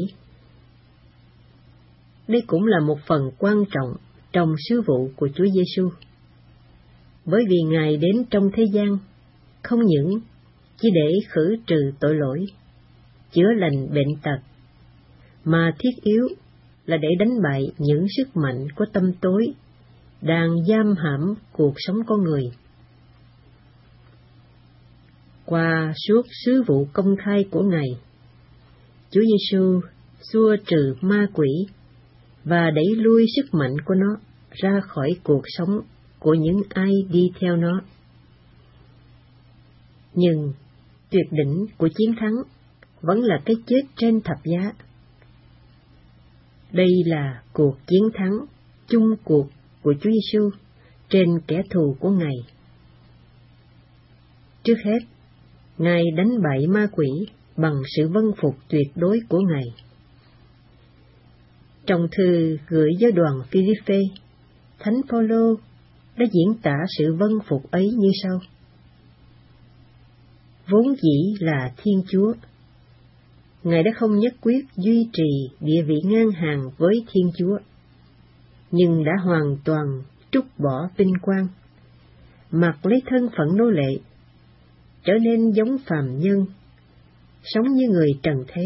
Đây cũng là một phần quan trọng trong sứ vụ của Chúa Giêsu, bởi vì Ngài đến trong thế gian không những chỉ để khử trừ tội lỗi, chữa lành bệnh tật, mà thiết yếu là để đánh bại những sức mạnh của tâm tối đang giam hãm cuộc sống con người. Qua suốt sứ vụ công khai của Ngài, Chúa Giêsu xua trừ ma quỷ và đẩy lui sức mạnh của nó ra khỏi cuộc sống của những ai đi theo nó. Nhưng tuyệt đỉnh của chiến thắng vẫn là cái chết trên thập giá. Đây là cuộc chiến thắng chung cuộc của Chúa Giêsu trên kẻ thù của Ngài. Trước hết, Ngài đánh bại ma quỷ bằng sự vâng phục tuyệt đối của Ngài. Trong thư gửi giáo đoàn Phi-li-phê, Thánh Phaolô đã diễn tả sự vâng phục ấy như sau: Vốn dĩ là Thiên Chúa, Ngài đã không nhất quyết duy trì địa vị ngang hàng với Thiên Chúa, nhưng đã hoàn toàn trút bỏ vinh quang, mặc lấy thân phận nô lệ, trở nên giống phàm nhân, sống như người trần thế.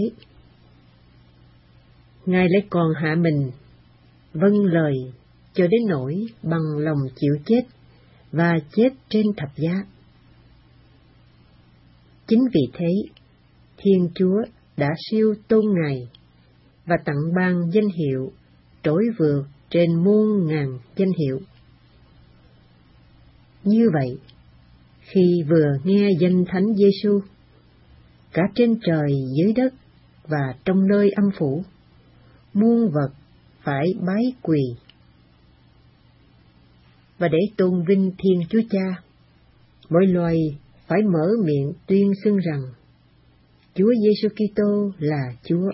Ngài lại còn hạ mình, vâng lời cho đến nỗi bằng lòng chịu chết và chết trên thập giá. Chính vì thế, Thiên Chúa đã siêu tôn Ngài và tặng ban danh hiệu trỗi vượt trên muôn ngàn danh hiệu. Như vậy, khi vừa nghe danh Thánh Giêsu, cả trên trời dưới đất và trong nơi âm phủ, muôn vật phải bái quỳ. Và để tôn vinh Thiên Chúa Cha, mọi loài phải mở miệng tuyên xưng rằng Chúa Giêsu Kitô là Chúa.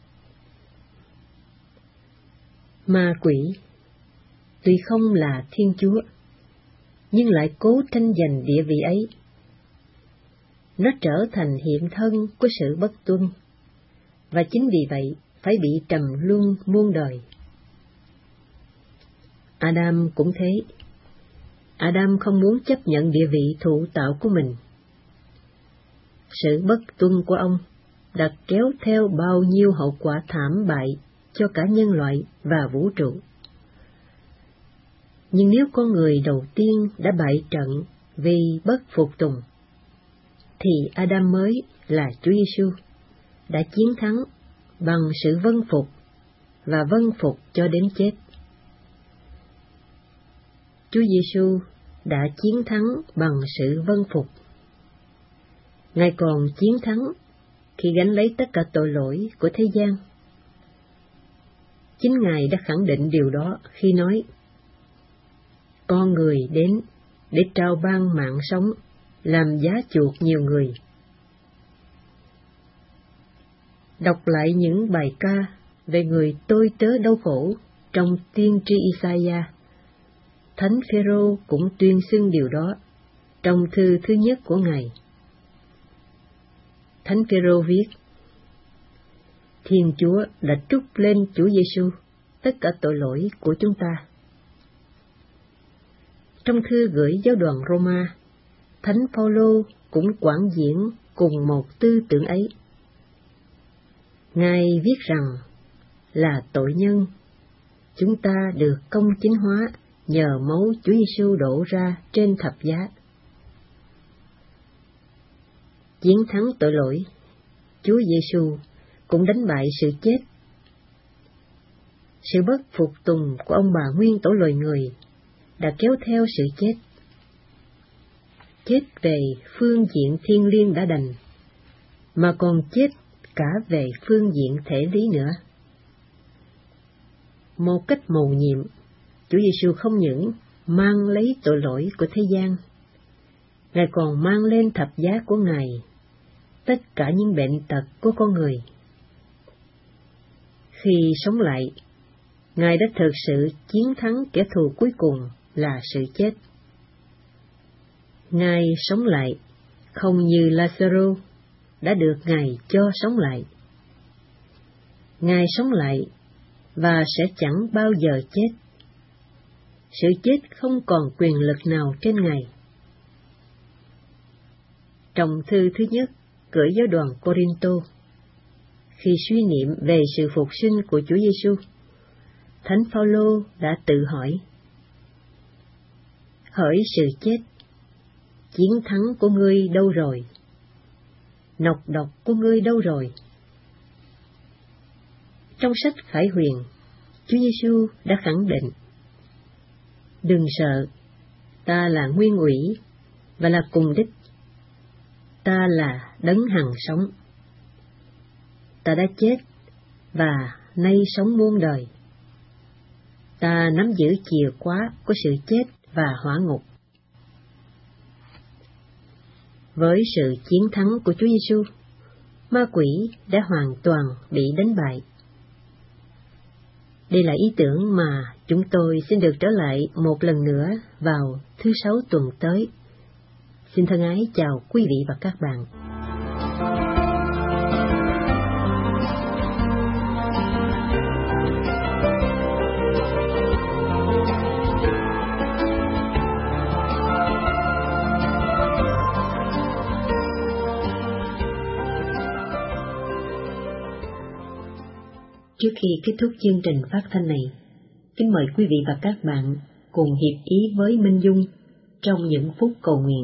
Ma quỷ tuy không là Thiên Chúa, nhưng lại cố tranh giành địa vị ấy. Nó trở thành hiện thân của sự bất tuân, và chính vì vậy phải bị trầm luân muôn đời. Adam cũng thế. Adam không muốn chấp nhận địa vị thụ tạo của mình. Sự bất tuân của ông đã kéo theo bao nhiêu hậu quả thảm bại cho cả nhân loại và vũ trụ. Nhưng nếu con người đầu tiên đã bại trận vì bất phục tùng, thì Adam mới là Chúa Giêsu đã chiến thắng bằng sự vâng phục và vâng phục cho đến chết. Chúa Giêsu đã chiến thắng bằng sự vâng phục. Ngài còn chiến thắng khi gánh lấy tất cả tội lỗi của thế gian. Chính Ngài đã khẳng định điều đó khi nói: Con người đến để trao ban mạng sống, làm giá chuộc nhiều người. Đọc lại những bài ca về người tôi tớ đau khổ trong tiên tri Isaiah, Thánh Phêrô cũng tuyên xưng điều đó trong thư thứ nhất của Ngài. Thánh Phêrô viết: Thiên Chúa đã trút lên Chúa Giêsu tất cả tội lỗi của chúng ta. Trong thư gửi giáo đoàn Roma, Thánh Phaolô cũng quảng diễn cùng một tư tưởng ấy. Ngài viết rằng, là tội nhân, chúng ta được công chính hóa nhờ máu Chúa Giêsu đổ ra trên thập giá. Chiến thắng tội lỗi, Chúa Giêsu cũng đánh bại sự chết. Sự bất phục tùng của ông bà nguyên tổ loài người đã kéo theo sự chết. Chết về phương diện thiêng liêng đã đành, mà còn chết cả về phương diện thể lý nữa. Một cách mầu nhiệm, Chúa Giêsu không những mang lấy tội lỗi của thế gian, Ngài còn mang lên thập giá của Ngài tất cả những bệnh tật của con người. Khi sống lại, Ngài đã thực sự chiến thắng kẻ thù cuối cùng là sự chết. Ngài sống lại, không như Lazarô đã được Ngài cho sống lại. Ngài sống lại và sẽ chẳng bao giờ chết. Sự chết không còn quyền lực nào trên Ngài. Trong thư thứ nhất gửi giáo đoàn Cô-rinh-tô, khi suy niệm về sự phục sinh của Chúa Giêsu, Thánh Phao-lô đã tự hỏi: hỡi sự chết, chiến thắng của ngươi đâu rồi? Nọc độc của ngươi đâu rồi? Trong sách Khải Huyền, Chúa Giêsu đã khẳng định: đừng sợ, ta là nguyên ủy và là cùng đích. Ta là đấng hằng sống. Ta đã chết và nay sống muôn đời. Ta nắm giữ chìa khóa của sự chết và hỏa ngục. Với sự chiến thắng của Chúa Giêsu, ma quỷ đã hoàn toàn bị đánh bại. Đây là ý tưởng mà chúng tôi xin được trở lại một lần nữa vào thứ Sáu tuần tới. Xin thân ái chào quý vị và các bạn. Trước khi kết thúc chương trình phát thanh này, kính mời quý vị và các bạn cùng hiệp ý với Minh Dung trong những phút cầu nguyện.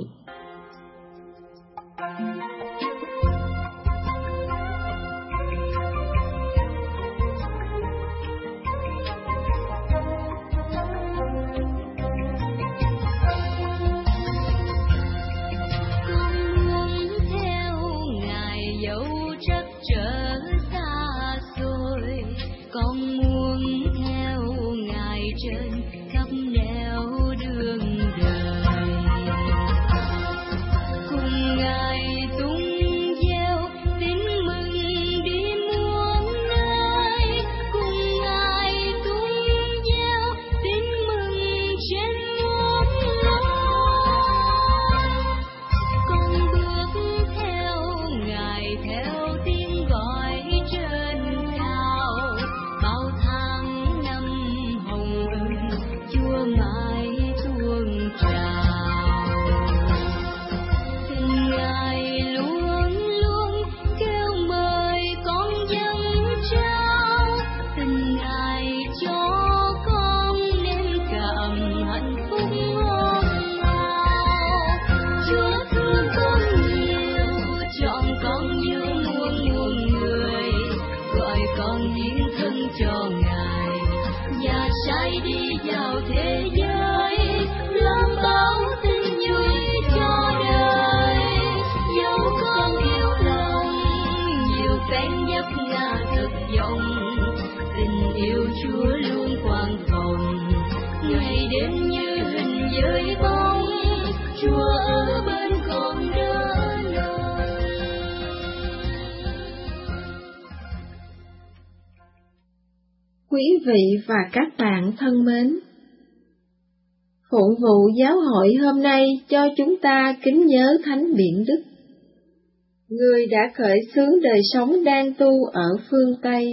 Quý vị và các bạn thân mến, phụng vụ giáo hội hôm nay cho chúng ta kính nhớ Thánh Biển Đức, người đã khởi xướng đời sống đan tu ở phương Tây.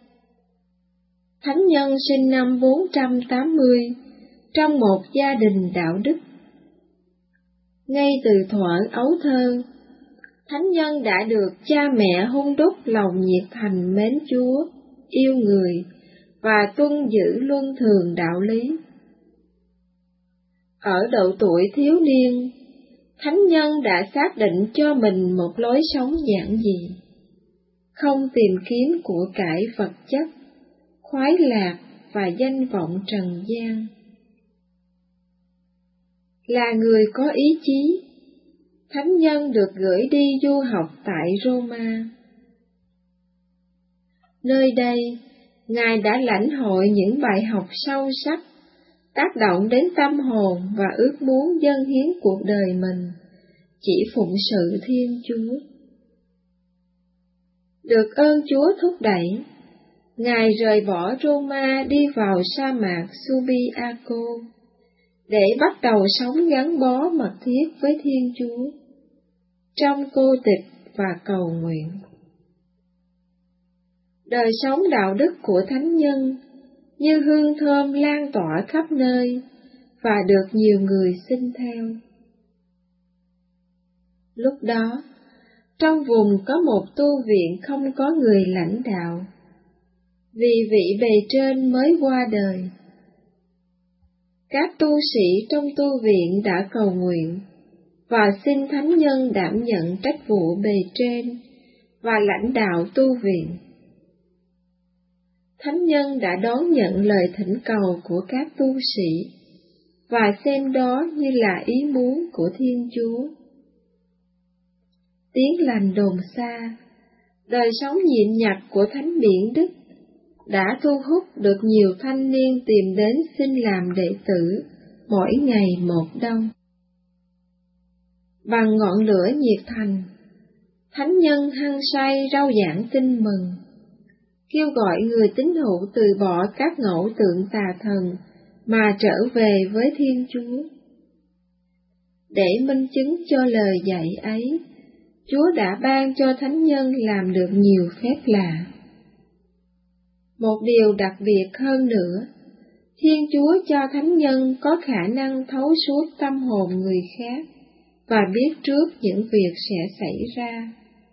Thánh nhân sinh năm 480 trong một gia đình đạo đức. Ngay từ thuở ấu thơ, Thánh nhân đã được cha mẹ hun đúc lòng nhiệt thành mến Chúa, yêu người và tuân giữ luân thường đạo lý. Ở độ tuổi thiếu niên, thánh nhân đã xác định cho mình một lối sống giản dị, không tìm kiếm của cải vật chất, khoái lạc và danh vọng trần gian. Là người có ý chí, thánh nhân được gửi đi du học tại Roma. Nơi đây, Ngài đã lãnh hội những bài học sâu sắc, tác động đến tâm hồn và ước muốn dâng hiến cuộc đời mình, chỉ phụng sự Thiên Chúa. Được ơn Chúa thúc đẩy, Ngài rời bỏ Roma đi vào sa mạc Subiaco, để bắt đầu sống gắn bó mật thiết với Thiên Chúa, trong cô tịch và cầu nguyện. Đời sống đạo đức của thánh nhân như hương thơm lan tỏa khắp nơi và được nhiều người xin theo. Lúc đó, trong vùng có một tu viện không có người lãnh đạo, vì vị bề trên mới qua đời. Các tu sĩ trong tu viện đã cầu nguyện và xin thánh nhân đảm nhận trách vụ bề trên và lãnh đạo tu viện. Thánh nhân đã đón nhận lời thỉnh cầu của các tu sĩ và xem đó như là ý muốn của Thiên Chúa. Tiếng lành đồn xa, đời sống nhịn nhặt của Thánh Biển Đức đã thu hút được nhiều thanh niên tìm đến xin làm đệ tử, mỗi ngày một đông. Bằng ngọn lửa nhiệt thành, thánh nhân hăng say rao giảng tin mừng, kêu gọi người tín hữu từ bỏ các ngẫu tượng tà thần mà trở về với Thiên Chúa. Để minh chứng cho lời dạy ấy, Chúa đã ban cho thánh nhân làm được nhiều phép lạ. Một điều đặc biệt hơn nữa, Thiên Chúa cho thánh nhân có khả năng thấu suốt tâm hồn người khác và biết trước những việc sẽ xảy ra.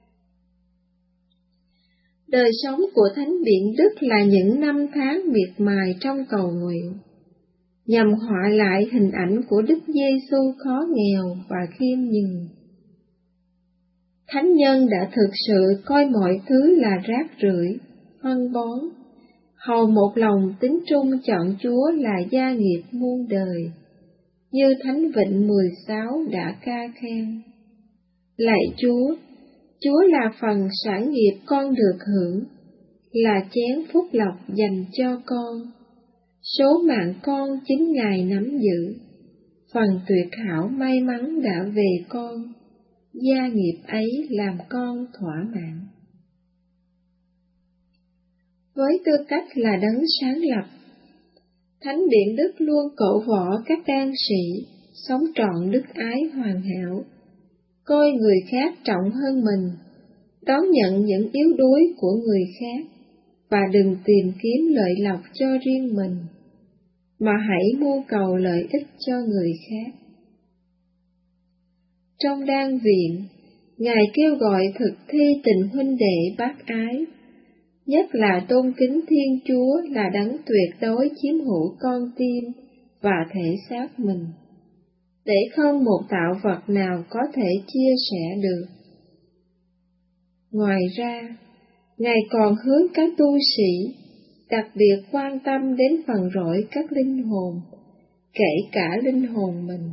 Đời sống của Thánh Biển Đức là những năm tháng miệt mài trong cầu nguyện, nhằm họa lại hình ảnh của Đức Giêsu khó nghèo và khiêm nhường. Thánh nhân đã thực sự coi mọi thứ là rác rưởi, phân bón, hầu một lòng tín trung chọn Chúa là gia nghiệp muôn đời, như Thánh Vịnh 16 đã ca khen. Lạy Chúa, Chúa là phần sản nghiệp con được hưởng, là chén phúc lộc dành cho con. Số mạng con chính Ngài nắm giữ, phần tuyệt hảo may mắn đã về con, gia nghiệp ấy làm con thỏa mãn. Với tư cách là đấng sáng lập, Thánh Biển Đức luôn cổ võ các đan sĩ sống trọn đức ái hoàn hảo, coi người khác trọng hơn mình, đón nhận những yếu đuối của người khác, và đừng tìm kiếm lợi lộc cho riêng mình, mà hãy mưu cầu lợi ích cho người khác. Trong đan viện, Ngài kêu gọi thực thi tình huynh đệ bác ái, nhất là tôn kính Thiên Chúa là đấng tuyệt đối chiếm hữu con tim và thể xác mình, để không một tạo vật nào có thể chia sẻ được. Ngoài ra, Ngài còn hướng các tu sĩ đặc biệt quan tâm đến phần rỗi các linh hồn, kể cả linh hồn mình.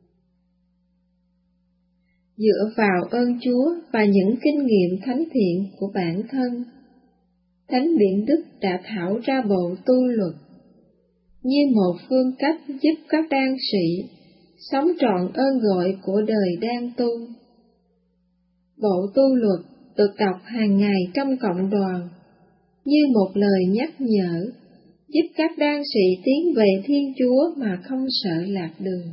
Dựa vào ơn Chúa và những kinh nghiệm thánh thiện của bản thân, Thánh Biển Đức đã thảo ra bộ tu luật, như một phương cách giúp các đan sĩ sống trọn ơn gọi của đời đang tu. Bộ tu luật được đọc hàng ngày trong cộng đoàn, như một lời nhắc nhở, giúp các đan sĩ tiến về Thiên Chúa mà không sợ lạc đường.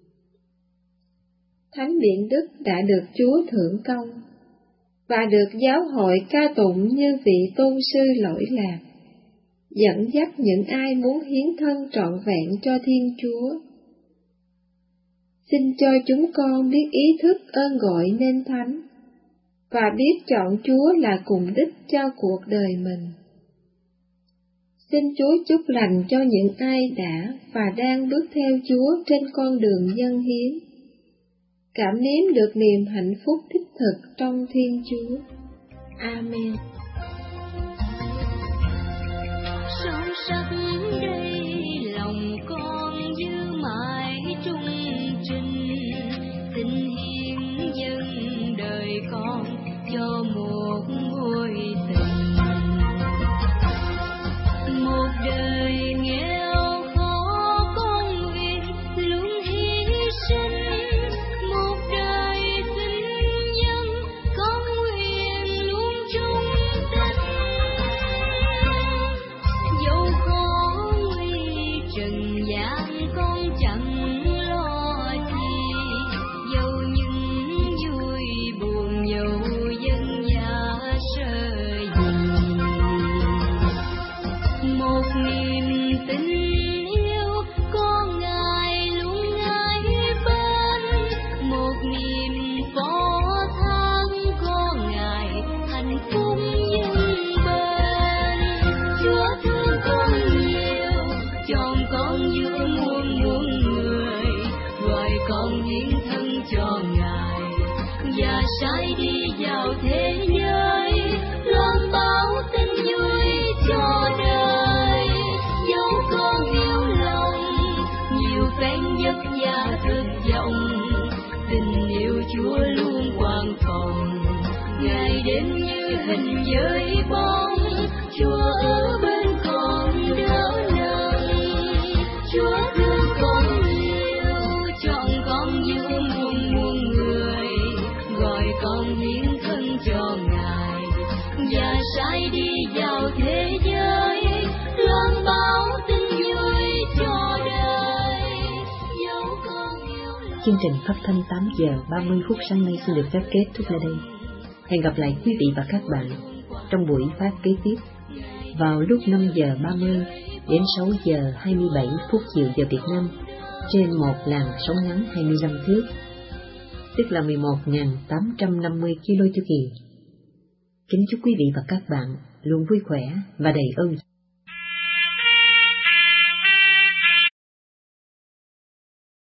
Thánh Biển Đức đã được Chúa thưởng công, và được giáo hội ca tụng như vị tôn sư lỗi lạc, dẫn dắt những ai muốn hiến thân trọn vẹn cho Thiên Chúa. Xin cho chúng con biết ý thức ơn gọi nên thánh, và biết chọn Chúa là cùng đích cho cuộc đời mình. Xin Chúa chúc lành cho những ai đã và đang bước theo Chúa trên con đường dâng hiến, cảm nếm được niềm hạnh phúc đích thực trong Thiên Chúa. Amen. Sâu sắc đây lòng con giữ mãi trung trình, xin hiến dâng đời con cho một mối tình. Một đời nghèo khó con nguyện luôn hy sinh, một đời sinh dân con nguyện luôn trung tín. Dẫu khó nguy trần gian con chẳng lo chi, dẫu những vui buồn dẫu dân giả sơ gì. Một niềm tình yêu có Ngài luôn ngay bên, một niềm phó thác có Ngài hạnh phúc nhân bên. Chúa thương con nhiều, chọn con giữa muôn muôn người, gọi con hiến thân cho Ngài và sai đi vào thế giới, loan báo tin vui cho đời. Dẫu con yêu lòng nhiều phen vất vả thất vọng, tình yêu Chúa luôn quan phòng, ngày đêm như hình với bóng. Chúa ở bên con đỡ nâng, Chúa thương con nhiều, chọn con giữa muôn muôn người, gọi con hiến thân cho Ngài và sai đi vào thế giới, loan báo tin vui cho đời. Dẫu con yêu lòng. Chương trình phát thanh 8 giờ 30 phút sáng nay xin được phép kết thúc tại đây. Hẹn gặp lại quý vị và các bạn trong buổi phát kế tiếp vào lúc 5 giờ 30 đến 6 giờ 27 phút chiều giờ Việt Nam trên một làn sóng ngắn 25 thước, tức là 11.850 kHz. Kính chúc quý vị và các bạn luôn vui khỏe và đầy ơn.